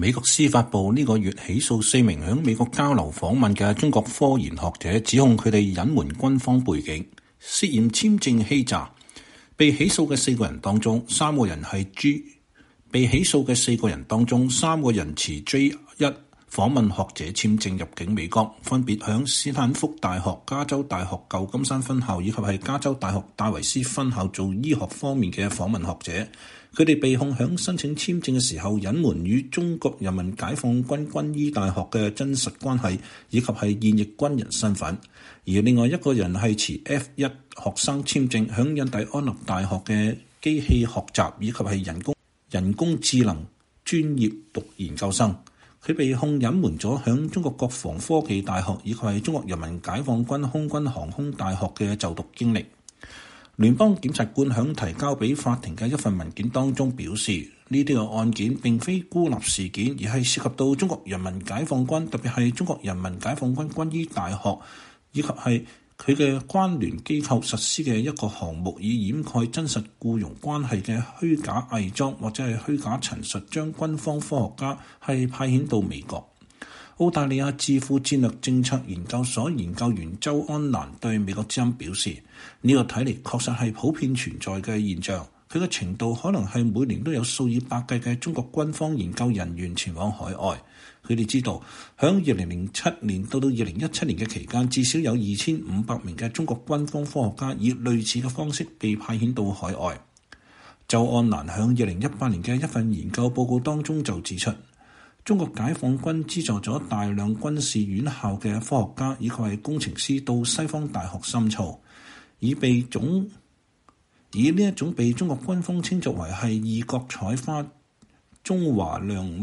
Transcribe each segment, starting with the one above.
美國司法部呢個月起訴4名喺美國交流訪問嘅中國科研學者，指控佢哋隱瞞軍方背景，涉嫌簽證欺詐。被起訴嘅4個人當中，3個人係 被起訴嘅4個人當中，3個人持 J1 訪問學者簽證入境美國，分別響斯坦福大學、加州大學舊金山分校以及係加州大學戴維斯分校做醫學方面嘅訪問學者。佢哋被控響申請簽證嘅時候隱瞞與中國人民解放軍軍醫大學嘅真實關係，以及係現役軍人身份。而另外一個人係持 F1 學生簽證響印第安納大學嘅機器學習以及係人工智能專業讀研究生。佢被控隱瞞咗響中國國防科技大學以及係中國人民解放軍空軍航空大學嘅就讀經歷。聯邦檢察官響提交俾法庭嘅一份文件當中表示，呢啲個案件並非孤立事件，而係涉及到中國人民解放軍，特別係中國人民解放軍軍醫大學以及係佢嘅關聯機構實施嘅一個項目，以掩蓋真實僱傭關係嘅虛假偽裝或者係虛假陳述，將軍方科學家係派遣到美國。澳大利亞智庫戰略政策研究所研究員周安蘭對美國之音表示，呢個睇嚟確實係普遍存在嘅現象，佢嘅程度可能係每年都有數以百計嘅中國軍方研究人員前往海外。佢哋知道，響2007年到2017年嘅期間，至少有2500名嘅中國軍方科學家以類似嘅方式被派遣到海外。周安蘭響2018年嘅一份研究報告當中就指出，中國解放軍資助咗大量軍事院校嘅科學家以及係工程師到西方大學深造，以呢一種被中國軍方稱作為係異國採花中華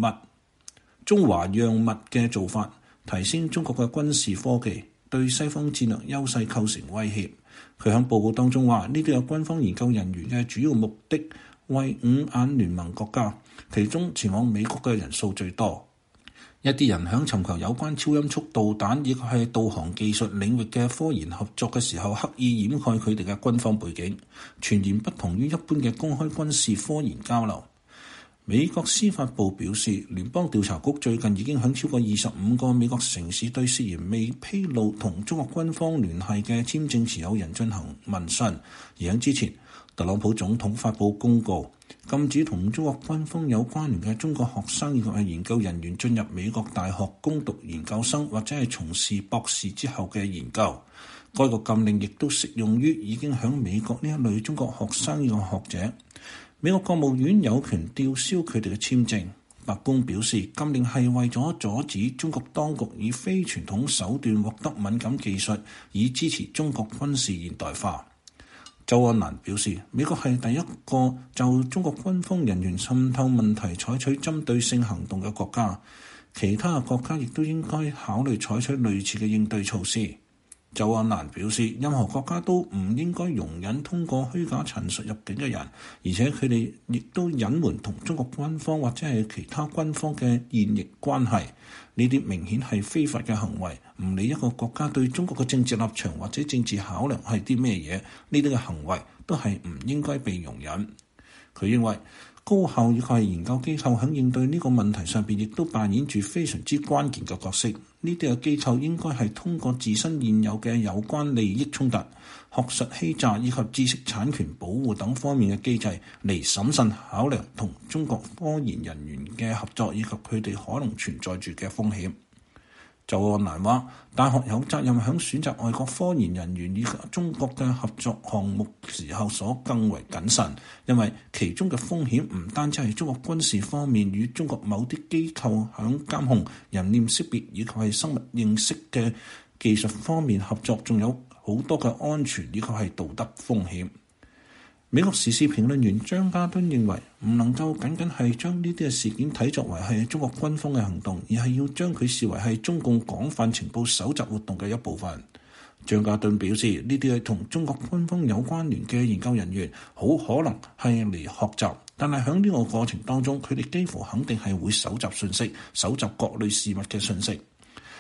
樣物嘅做法，提升中國嘅軍事科技，對西方戰略優勢構成威脅。佢喺報告當中話，呢啲有軍方研究人員嘅主要目的為五眼聯盟國家，其中前往美國嘅人數最多。一啲人喺尋求有關超音速導彈以及係導航技術領域嘅科研合作嘅時候，刻意掩蓋佢哋嘅軍方背景，全然不同於一般嘅公開軍事科研交流。美國司法部表示，聯邦調查局最近已經喺超過25個美國城市對涉嫌未披露同中國軍方聯繫嘅簽證持有人進行問訊。而喺之前，特朗普總統發布公告，禁止同中國軍方有關聯嘅中國學生以及係研究人員進入美國大學攻讀研究生或者係從事博士之後嘅研究。該個禁令亦都適用於已經喺美國呢一類中國學生以及學者。美國國務院有權吊銷佢哋嘅簽證。白宮表示，禁令係為咗阻止中國當局以非傳統手段獲得敏感技術，以支持中國軍事現代化。周安蘭表示，美國係第一個就中國軍方人員滲透問題採取針對性行動嘅國家，其他嘅國家亦都應該考慮採取類似嘅應對措施。周安蘭表示，任何國家都唔應該容忍通過虛假陳述入境嘅人，而且佢哋亦都隱瞞同中國軍方或者係其他軍方嘅現役關係。呢啲明顯係非法嘅行為，唔理一個國家對中國嘅政治立場或者政治考量係啲咩嘢，呢啲嘅行為都係唔應該被容忍。佢認為高校以及係研究機構喺應對呢個問題上邊，亦都扮演住非常之關鍵嘅角色。呢啲嘅機構應該係通過自身現有嘅有關利益衝突、學術欺詐以及知識產權保護等方面嘅機制嚟審慎考量同中國科研人員嘅合作以及佢哋可能存在住嘅風險。周安蘭話，大學有責任喺選擇外國科研人員以及中國嘅合作項目時候所更為謹慎，因為其中嘅風險唔單止係中國軍事方面與中國某啲機構喺監控、人臉識別以及係生物認識嘅技術方面合作，仲有好多嘅安全以及係道德風險。美國時事評論員張家敦認為，唔能夠僅僅係將呢啲嘅事件睇作為係中國軍方嘅行動，而係要將佢視為係中共廣泛情報搜集活動嘅一部分。張家敦表示，呢啲係同中國軍方有關聯嘅研究人員，好可能係嚟學習，但係喺呢個過程當中，佢哋幾乎肯定係會搜集信息、搜集各類事物嘅信息。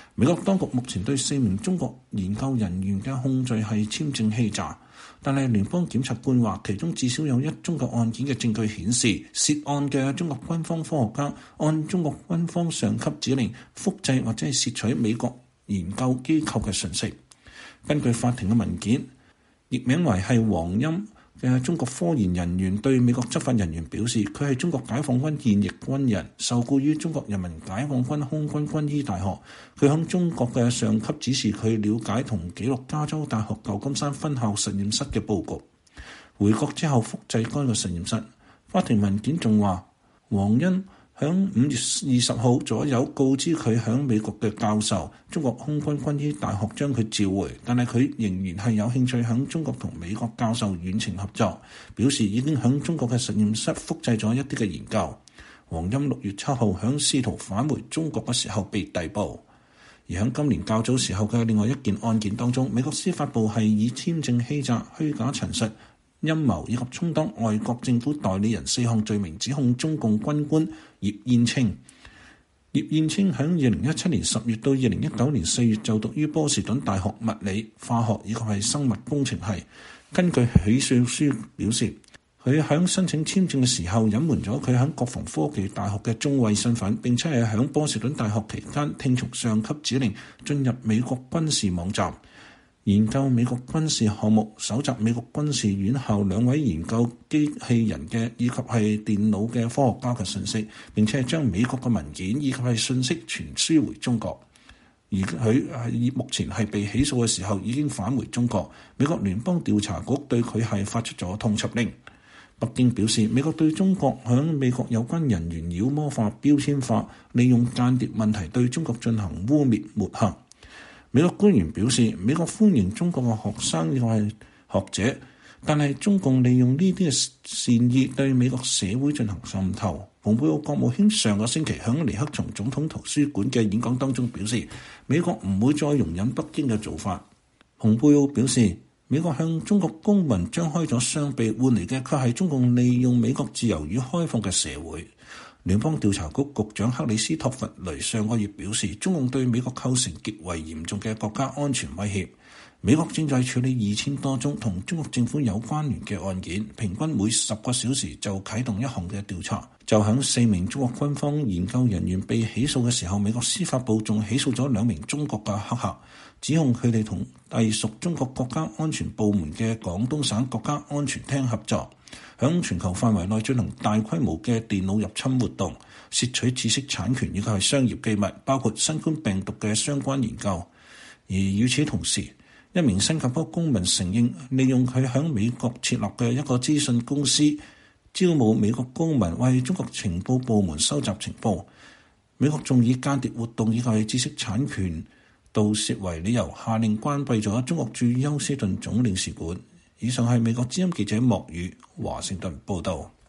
美國當局目前對4名中國研究人員嘅控罪係簽證欺詐，但係聯邦檢察官話，其中至少有1宗嘅案件嘅證據顯示，涉案嘅中國軍方科學家按中國軍方上級指令複製或者係竊取美國研究機構嘅信息。根據法庭嘅文件，譯名為係黃鑫嘅中國科研人員對美國執法人員表示，佢係中國解放軍現役軍人，受僱於中國人民解放軍空軍軍醫大學。佢向中國嘅上級指示佢了解同記錄加州大學舊金山分校實驗室嘅報告，回國之後複製該個實驗室。法庭文件仲話，黃鑫響5月20號左右告知佢響美國嘅教授，中國空軍軍醫大學將佢召回，但係佢仍然係有興趣響中國同美國教授遠程合作，表示已經響中國嘅實驗室複製咗一啲嘅研究。黃鑫6月7號響試圖返回中國嘅時候被逮捕。而響今年較早時候嘅另外一件案件當中，美國司法部係以簽證欺詐、虛假陳述、陰謀以及充當外國政府代理人4項罪名指控中共軍官葉燕青。葉燕青喺2017年10月到2019年4月就讀於波士頓大學物理、化學以及係生物工程系。根據起訴書表示，佢喺申請簽證嘅時候隱瞞咗佢喺國防科技大學嘅中尉身份，並且係喺波士頓大學期間聽從上級指令進入美國軍事網站，研究美國軍事項目，搜集美國軍事院校2位研究機器人嘅以及係電腦嘅科學家嘅信息，並且係將美國嘅文件以及係信息傳輸回中國。而佢係目前係被起訴嘅時候已經返回中國。美國聯邦調查局對佢係發出咗通緝令。北京表示，美國對中國響美國有關人員妖魔化、標籤化，利用間諜問題對中國進行污蔑抹黑。美國官員表示，美國歡迎中國嘅學生亦係學者，但係中共利用呢啲嘅善意對美國社會進行滲透。蓬佩奧國務卿上個星期響尼克松總統圖書館嘅演講當中表示，美國唔會再容忍北京嘅做法。蓬佩奧表示，美國向中國公民張開咗雙臂，換嚟嘅卻係中共利用美國自由與開放嘅社會。聯邦調查局局長克里斯托弗雷上個月表示，中共對美國構成極為嚴重嘅國家安全威脅。美國正在處理2000多宗同中國政府有關聯嘅案件，平均每10個小時就啟動一項嘅調查。就喺4名中國軍方研究人員被起訴嘅時候，美國司法部仲起訴咗2名中國嘅黑客，指控佢哋同隸屬中國國家安全部門嘅廣東省國家安全廳合作，響全球範圍內進行大規模嘅電腦入侵活動，竊取知識產權以及係商業機密，包括新冠病毒嘅相關研究。而與此同時，一名新加坡公民承認利用佢響美國設立嘅一個資訊公司，招募美國公民為中國情報部門收集情報。美國仲以間諜活動以及係知識產權盜竊為理由，下令關閉咗中國駐休斯頓總領事館。以上係美國之音記者莫宇華盛頓報道。